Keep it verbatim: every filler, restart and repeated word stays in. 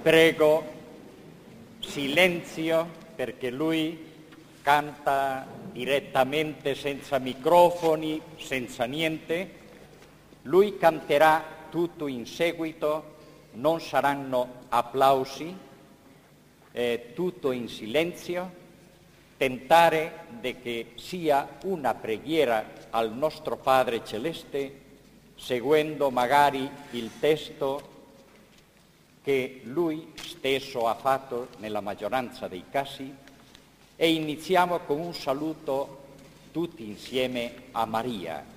Prego silenzio perché lui canta direttamente, senza microfoni, senza niente. Lui canterà tutto in seguito, non saranno applausi, eh, tutto in silenzio, tentare di che sia una preghiera al nostro Padre Celeste, seguendo magari il testo che lui stesso ha fatto nella maggioranza dei casi, e iniziamo con un saluto tutti insieme a Maria.